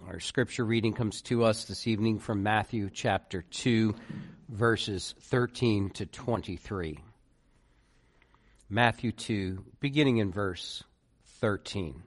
Our scripture reading comes to us this evening from Matthew chapter 2, verses 13 to 23. Matthew 2, beginning in verse 13.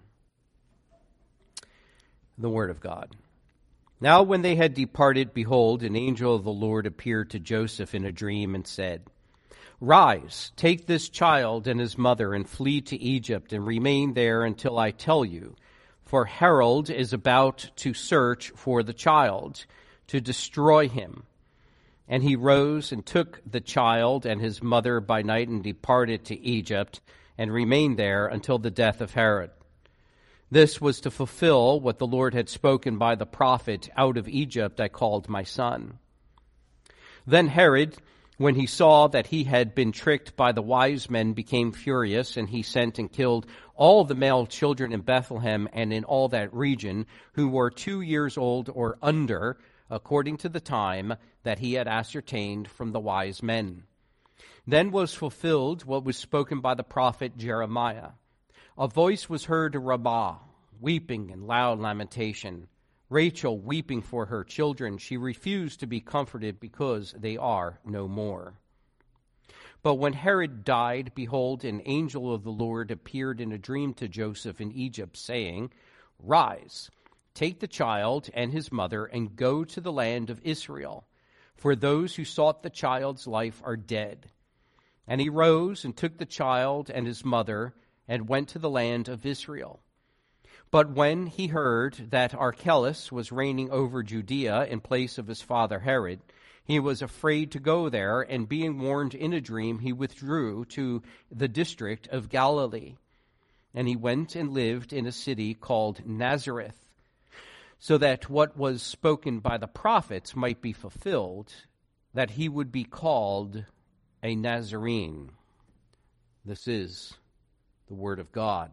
The Word of God. Now when they had departed, behold, an angel of the Lord appeared to Joseph in a dream and said, Rise, take this child and his mother and flee to Egypt and remain there until I tell you. For Herod is about to search for the child, to destroy him. And he rose and took the child and his mother by night and departed to Egypt and remained there until the death of Herod. This was to fulfill what the Lord had spoken by the prophet, Out of Egypt I called my son. Then Herod, when he saw that he had been tricked by the wise men, became furious, and he sent and killed all the male children in Bethlehem and in all that region who were 2 years old or under, according to the time that he had ascertained from the wise men. Then was fulfilled what was spoken by the prophet Jeremiah. A voice was heard in Ramah, weeping and loud lamentation. Rachel weeping for her children. She refused to be comforted because they are no more. But when Herod died, behold, an angel of the Lord appeared in a dream to Joseph in Egypt, saying, Rise, take the child and his mother, and go to the land of Israel, for those who sought the child's life are dead. And he rose and took the child and his mother, and went to the land of Israel. But when he heard that Archelaus was reigning over Judea in place of his father Herod, he was afraid to go there, and being warned in a dream, he withdrew to the district of Galilee. And he went and lived in a city called Nazareth, so that what was spoken by the prophets might be fulfilled, that he would be called a Nazarene. This is the word of God.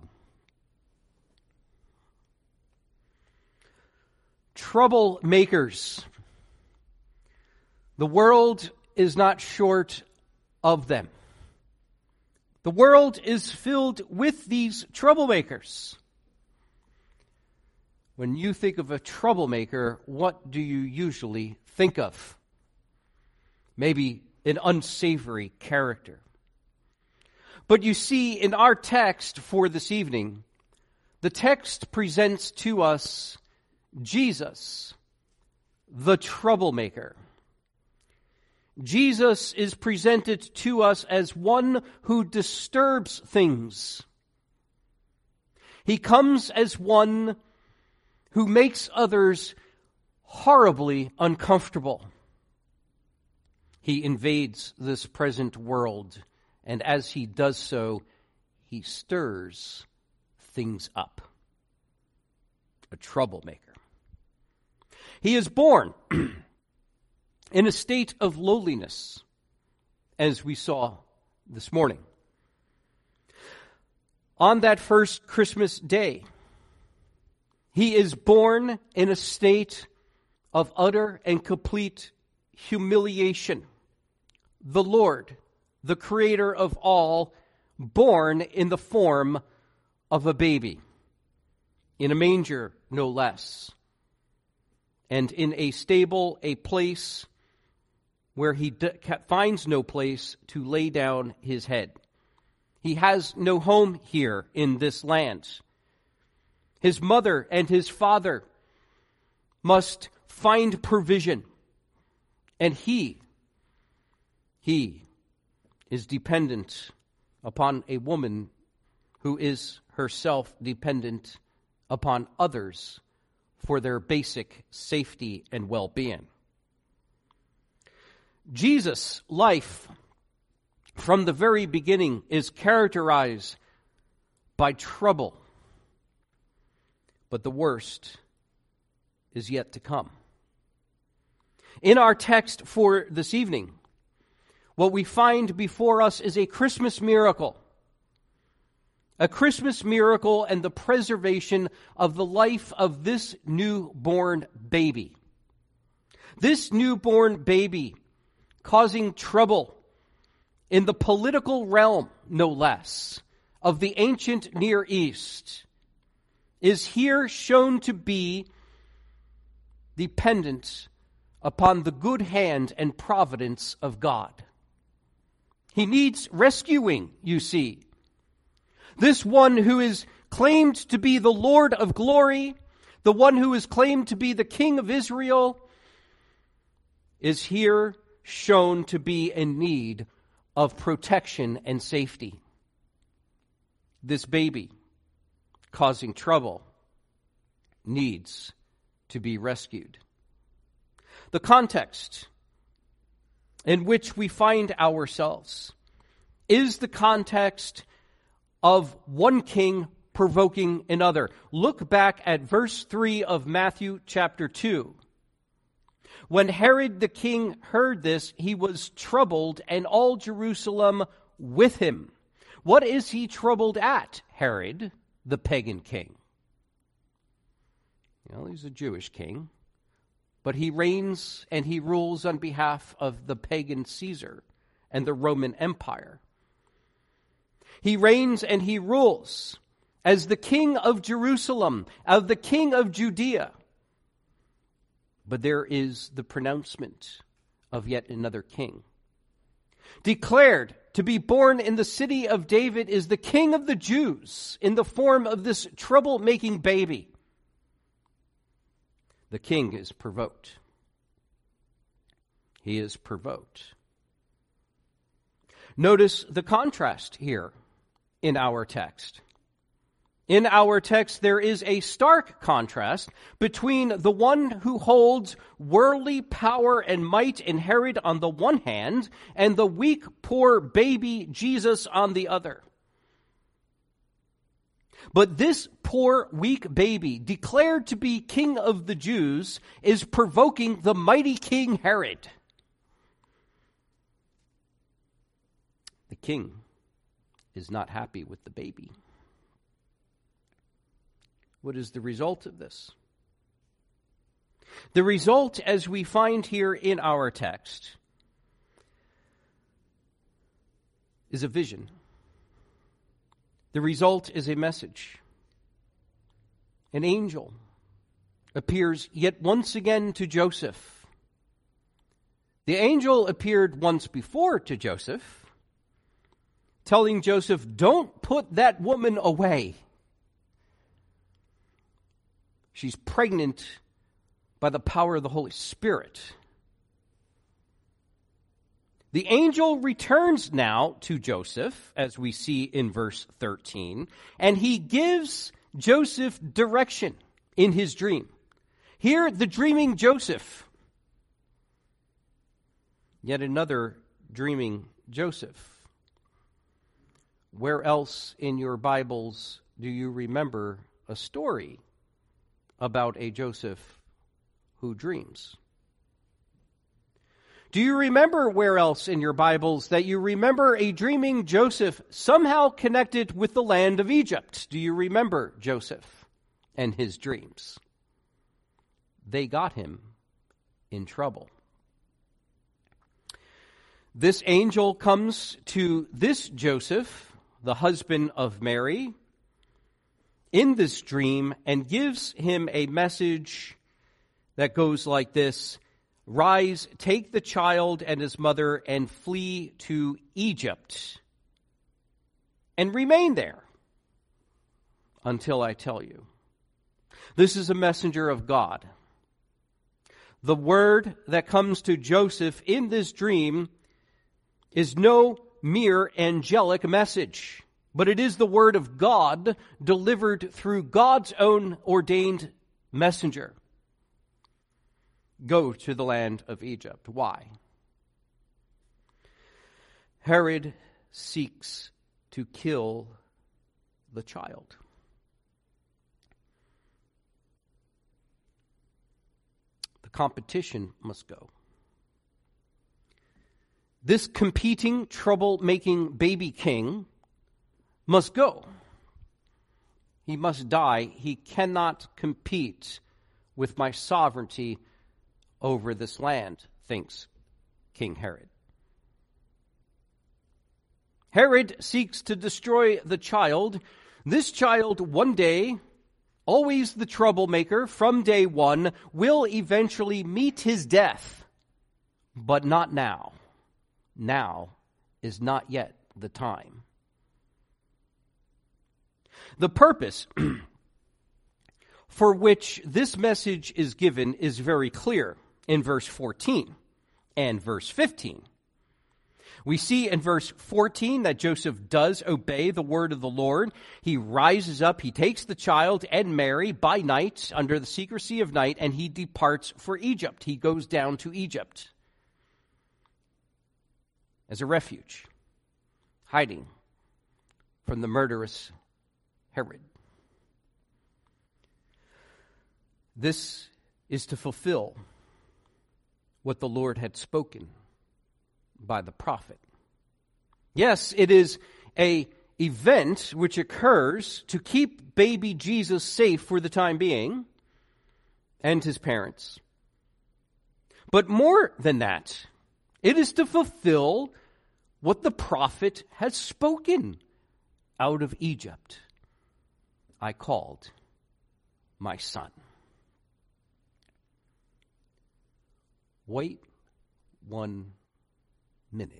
Troublemakers. The world is not short of them. The world is filled with these troublemakers. When you think of a troublemaker, what do you usually think of? Maybe an unsavory character. But you see, in our text for this evening, the text presents to us Jesus, the troublemaker. Jesus is presented to us as one who disturbs things. He comes as one who makes others horribly uncomfortable. He invades this present world, and as he does so, he stirs things up. A troublemaker. He is born in a state of lowliness, as we saw this morning. On that first Christmas day, he is born in a state of utter and complete humiliation. The Lord, the Creator of all, born in the form of a baby, in a manger, no less, and in a stable, a place where he finds no place to lay down his head. He has no home here in this land. His mother and his father must find provision, and he is dependent upon a woman who is herself dependent upon others for their basic safety and well-being. Jesus' life from the very beginning is characterized by trouble, but the worst is yet to come. In our text for this evening, what we find before us is a Christmas miracle. A Christmas miracle and the preservation of the life of this newborn baby. This newborn baby causing trouble in the political realm, no less, of the ancient Near East, is here shown to be dependent upon the good hand and providence of God. He needs rescuing, you see. This one who is claimed to be the Lord of glory, the one who is claimed to be the King of Israel, is here shown to be in need of protection and safety. This baby, causing trouble, needs to be rescued. The context in which we find ourselves is the context of one king provoking another. Look back at verse 3 of Matthew chapter 2. When Herod the king heard this, he was troubled, and all Jerusalem with him. What is he troubled at, Herod, the pagan king? Well, he's a Jewish king, but he reigns and he rules on behalf of the pagan Caesar and the Roman Empire. He reigns and he rules as the king of Jerusalem, of the king of Judea. But there is the pronouncement of yet another king. Declared to be born in the city of David is the King of the Jews in the form of this troublemaking baby. The king is provoked. He is provoked. Notice the contrast here in our text. In our text, there is a stark contrast between the one who holds worldly power and might in Herod on the one hand, and the weak, poor baby Jesus on the other. But this poor, weak baby, declared to be King of the Jews, is provoking the mighty King Herod. The king is not happy with the baby. What is the result of this? The result, as we find here in our text, is a vision. The result is a message. An angel appears yet once again to Joseph. The angel appeared once before to Joseph, telling Joseph, "Don't put that woman away. She's pregnant by the power of the Holy Spirit." The angel returns now to Joseph, as we see in verse 13, and he gives Joseph direction in his dream. Here, the dreaming Joseph. Yet another dreaming Joseph. Where else in your Bibles do you remember a story about a Joseph who dreams? Do you remember where else in your Bibles that you remember a dreaming Joseph somehow connected with the land of Egypt? Do you remember Joseph and his dreams? They got him in trouble. This angel comes to this Joseph, the husband of Mary, in this dream and gives him a message that goes like this: "Rise, take the child and his mother and flee to Egypt and remain there until I tell you." This is a messenger of God. The word that comes to Joseph in this dream is no mere angelic message, but it is the word of God delivered through God's own ordained messenger. Go to the land of Egypt. Why? Herod seeks to kill the child. The competition must go. This competing, troublemaking baby king must go. He must die. He cannot compete with my sovereignty over this land, thinks King Herod. Herod seeks to destroy the child. This child one day always the troublemaker from day one, will eventually meet his death, but not now. Now is not yet the time. The purpose for which this message is given is very clear in verse 14 and verse 15. We see in verse 14 that Joseph does obey the word of the Lord. He rises up, he takes the child and Mary by night under the secrecy of night, and he departs for Egypt. He goes down to Egypt as a refuge, hiding from the murderous Herod. This is to fulfill what the Lord had spoken by the prophet. Yes, it is an event which occurs to keep baby Jesus safe for the time being and his parents. But more than that, it is to fulfill what the prophet has spoken. Out of Egypt I called my son. Wait 1 minute.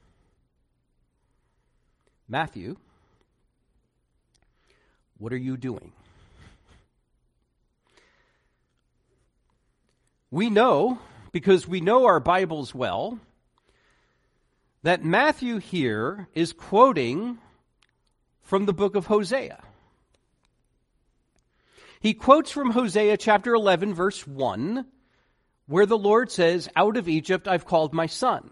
Matthew, what are you doing? We know, because we know our Bibles well, that Matthew here is quoting from the book of Hosea. He quotes from Hosea chapter 11, verse 1, where the Lord says, "Out of Egypt I've called my son."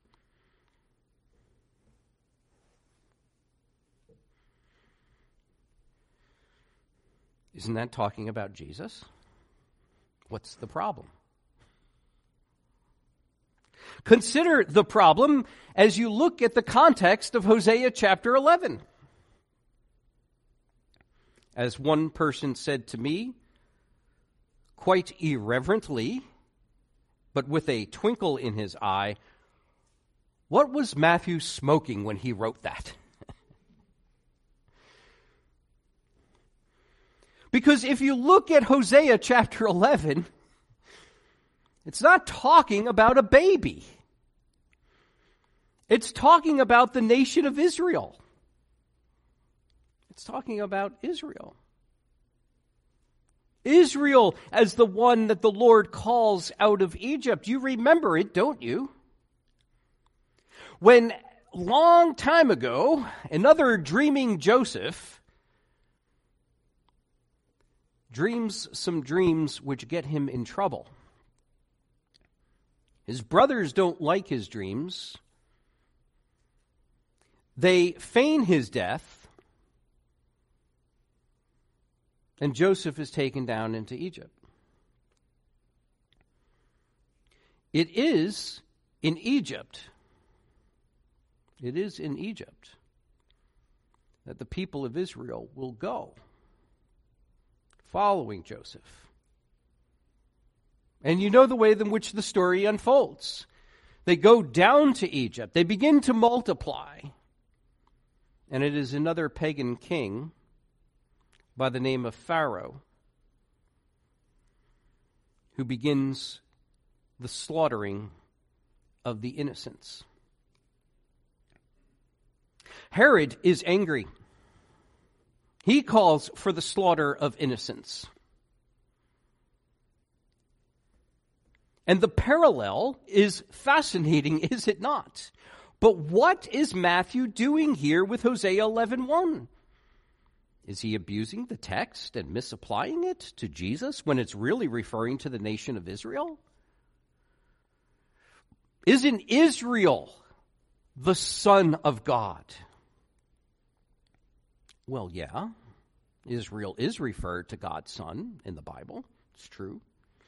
Isn't that talking about Jesus? What's the problem? Consider the problem as you look at the context of Hosea chapter 11. As one person said to me, quite irreverently, but with a twinkle in his eye, what was Matthew smoking when he wrote that? Because if you look at Hosea chapter 11, it's not talking about a baby. It's talking about the nation of Israel. It's talking about Israel. Israel as the one that the Lord calls out of Egypt. You remember it, don't you? When long time ago, another dreaming Joseph dreams some dreams which get him in trouble. His brothers don't like his dreams. They feign his death, and Joseph is taken down into Egypt. It is in Egypt that the people of Israel will go, following Joseph. And you know the way in which the story unfolds. They go down to Egypt. They begin to multiply. And it is another pagan king by the name of Pharaoh who begins the slaughtering of the innocents. Herod is angry. He calls for the slaughter of innocents. And the parallel is fascinating, is it not? But what is Matthew doing here with Hosea 11:1? Is he abusing the text and misapplying it to Jesus when it's really referring to the nation of Israel? Isn't Israel the Son of God? Well, yeah. Israel is referred to God's Son in the Bible. It's true.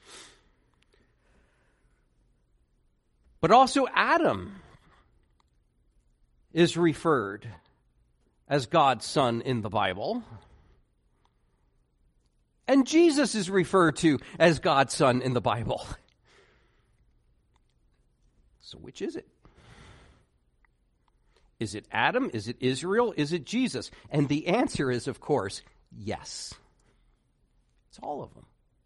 But also Adam is referred as God's son in the Bible. And Jesus is referred to as God's son in the Bible. So which is it? Is it Adam? Is it Israel? Is it Jesus? And the answer is, of course, yes. It's all of them.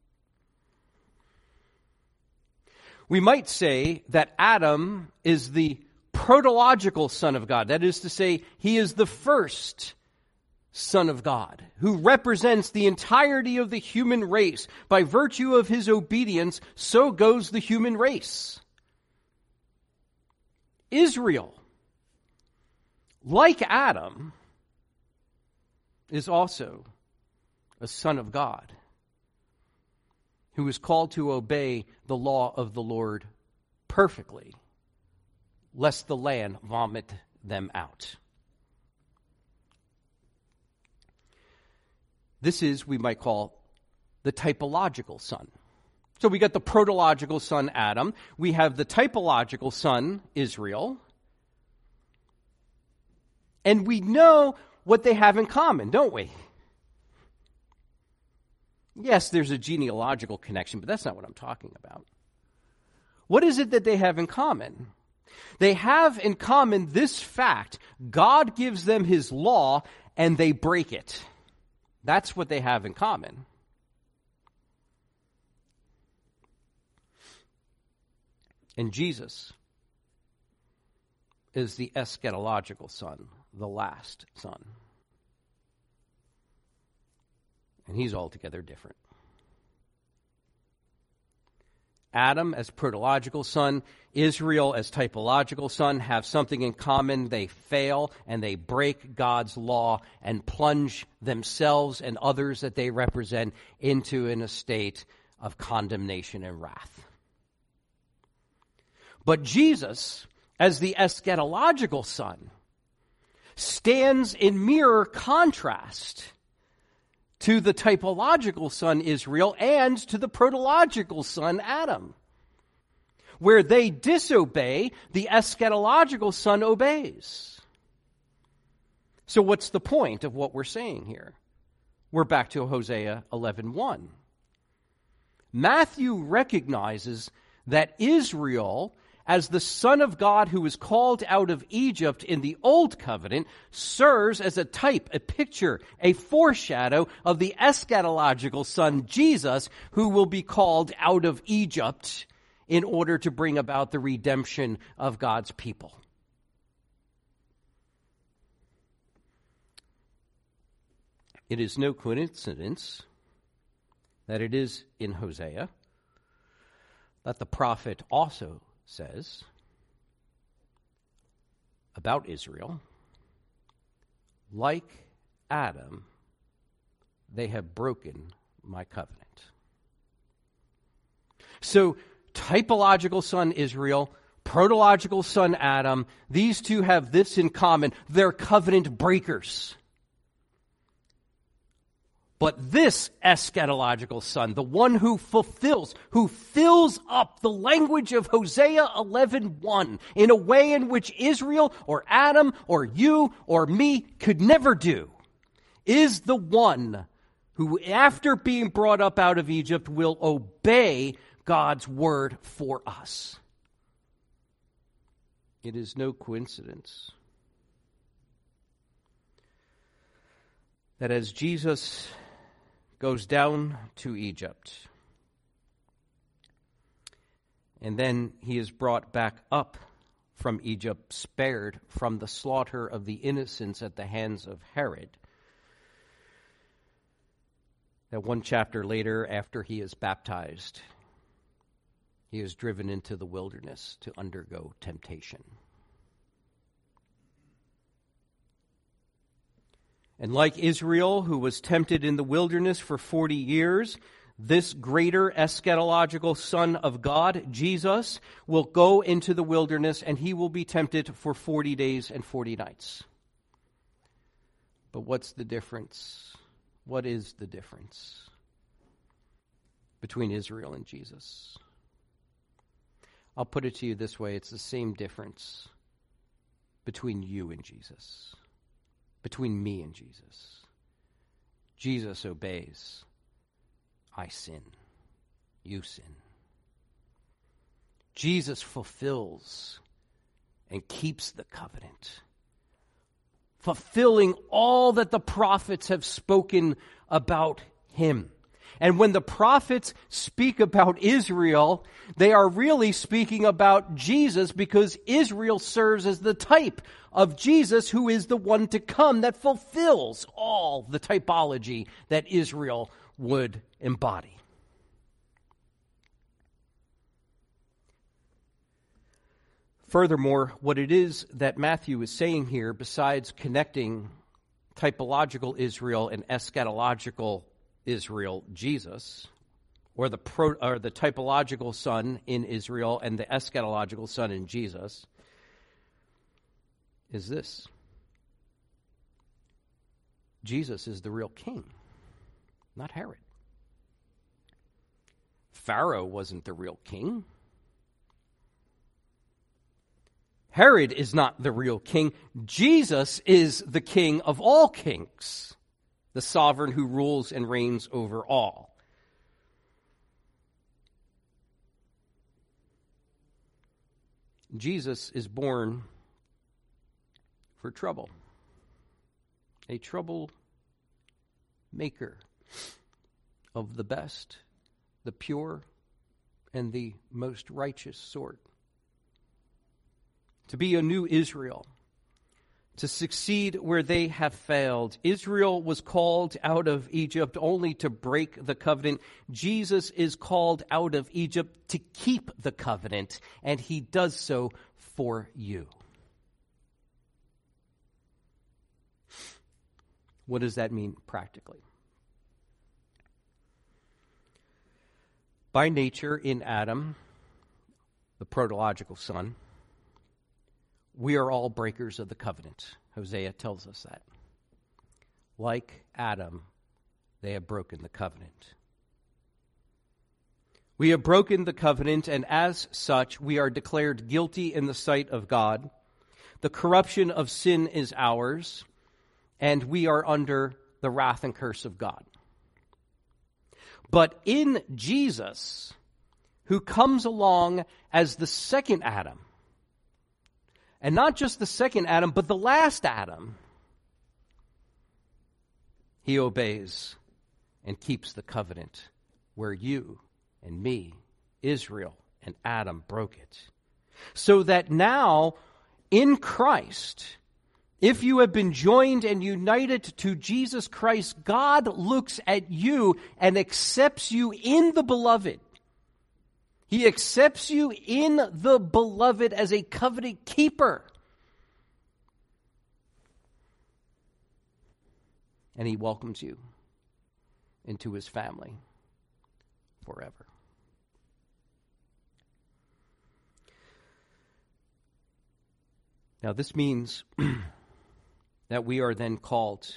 We might say that Adam is the protological Son of God. That is to say, he is the first Son of God, who represents the entirety of the human race. By virtue of his obedience, so goes the human race. Israel, like Adam, is also a son of God, who is called to obey the law of the Lord perfectly, lest the land vomit them out. This is, we might call, the typological son. So we got the protological son, Adam. We have the typological son, Israel. And we know what they have in common, don't we? Yes, there's a genealogical connection, but that's not what I'm talking about. What is it that they have in common? They have in common this fact: God gives them his law and they break it. That's what they have in common. And Jesus is the eschatological son, the last son. And he's altogether different. Adam as protological son, Israel as typological son have something in common. They fail and they break God's law and plunge themselves and others that they represent into an estate of condemnation and wrath. But Jesus, as the eschatological son, stands in mirror contrast to the typological son Israel and to the protological son Adam. Where they disobey, the eschatological son obeys. So what's the point of what we're saying here? We're back to Hosea 11:1. Matthew recognizes that Israel, as the Son of God who was called out of Egypt in the Old Covenant, serves as a type, a picture, a foreshadow of the eschatological Son, Jesus, who will be called out of Egypt in order to bring about the redemption of God's people. It is no coincidence that it is in Hosea that the prophet also says about Israel, like Adam, they have broken my covenant. So, typological son Israel, protological son Adam, these two have this in common: they're covenant breakers. But this eschatological son, the one who fulfills, who fills up the language of Hosea 11:1 in a way in which Israel or Adam or you or me could never do, is the one who, after being brought up out of Egypt, will obey God's word for us. It is no coincidence that as Jesus goes down to Egypt, and then he is brought back up from Egypt, spared from the slaughter of the innocents at the hands of Herod, that one chapter later, after he is baptized, he is driven into the wilderness to undergo temptation. And like Israel, who was tempted in the wilderness for 40 years, this greater eschatological Son of God, Jesus, will go into the wilderness and he will be tempted for 40 days and 40 nights. But what's the difference? What is the difference between Israel and Jesus? I'll put it to you this way: it's the same difference between you and Jesus. Between me and Jesus. Jesus obeys. I sin. You sin. Jesus fulfills and keeps the covenant, fulfilling all that the prophets have spoken about him. And when the prophets speak about Israel, they are really speaking about Jesus, because Israel serves as the type of Jesus, who is the one to come that fulfills all the typology that Israel would embody. Furthermore, what it is that Matthew is saying here, besides connecting typological Israel and eschatological Israel, Jesus, or the typological son in Israel and the eschatological son in Jesus, is this: Jesus is the real king, not Herod. Pharaoh wasn't the real king. Herod is not the real king. Jesus is the king of all kings, the sovereign who rules and reigns over all. Jesus is born for trouble, a trouble maker of the best, the pure, and the most righteous sort. To be a new Israel, to succeed where they have failed. Israel was called out of Egypt only to break the covenant. Jesus is called out of Egypt to keep the covenant, and he does so for you. What does that mean practically? By nature, in Adam, the protological son, we are all breakers of the covenant. Hosea tells us that. Like Adam, they have broken the covenant. We have broken the covenant, and as such, we are declared guilty in the sight of God. The corruption of sin is ours, and we are under the wrath and curse of God. But in Jesus, who comes along as the second Adam, and not just the second Adam, but the last Adam, he obeys and keeps the covenant where you and me, Israel and Adam, broke it. So that now, in Christ, if you have been joined and united to Jesus Christ, God looks at you and accepts you in the beloved. He accepts you in the beloved as a covenant keeper. And he welcomes you into his family forever. Now, this means that we are then called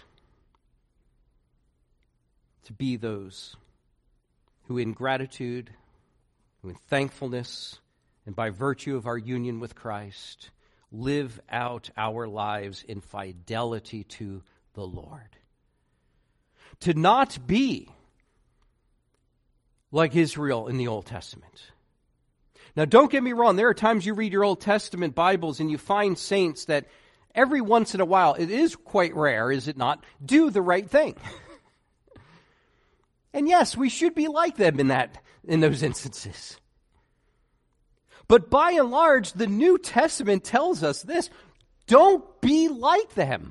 to be those who in gratitude, who in thankfulness, and by virtue of our union with Christ, live out our lives in fidelity to the Lord. To not be like Israel in the Old Testament. Now, don't get me wrong. There are times you read your Old Testament Bibles and you find saints that every once in a while, it is quite rare, is it not, do the right thing. And yes, we should be like them in those instances. But by and large, the New Testament tells us this: don't be like them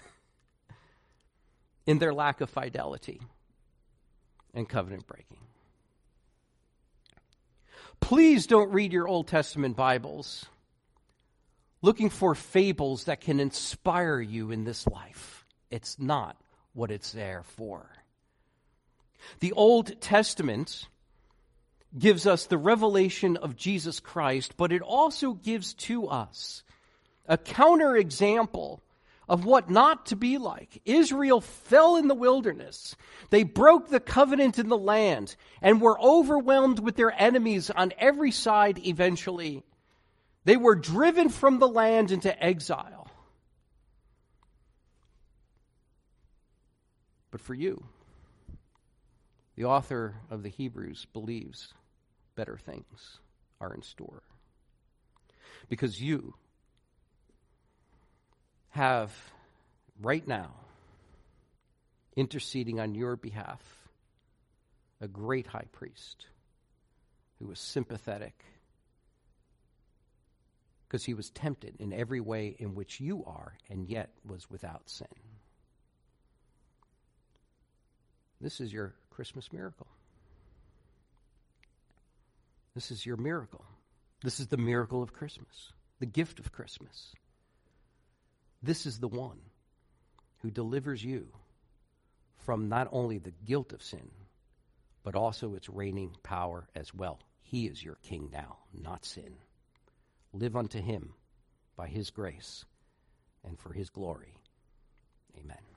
in their lack of fidelity and covenant breaking. Please don't read your Old Testament Bibles looking for fables that can inspire you in this life. It's not what it's there for. The Old Testament gives us the revelation of Jesus Christ, but it also gives to us a counterexample of what not to be like. Israel fell in the wilderness. They broke the covenant in the land and were overwhelmed with their enemies on every side eventually. They were driven from the land into exile. But for you, the author of the Hebrews believes better things are in store. Because you have right now interceding on your behalf a great high priest who was sympathetic because he was tempted in every way in which you are and yet was without sin. This is your Christmas miracle. This is your miracle. This is the miracle of Christmas, the gift of Christmas. This is the one who delivers you from not only the guilt of sin, but also its reigning power as well. He is your king now, not sin. Live unto him by his grace and for his glory. Amen.